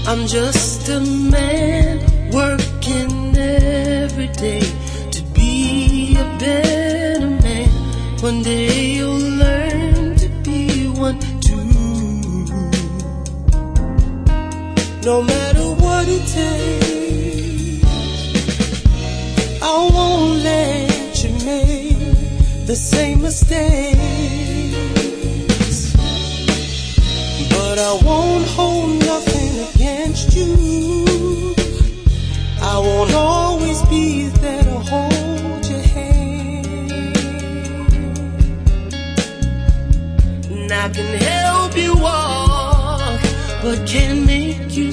I'm just a man working every day to be a better man. One day you'll learn to be one too. No matter what it takes, I won't let you make the same mistakes. But I won't hold nothing against you. I won't always be there to hold your hand. And I can help you walk, but can't make you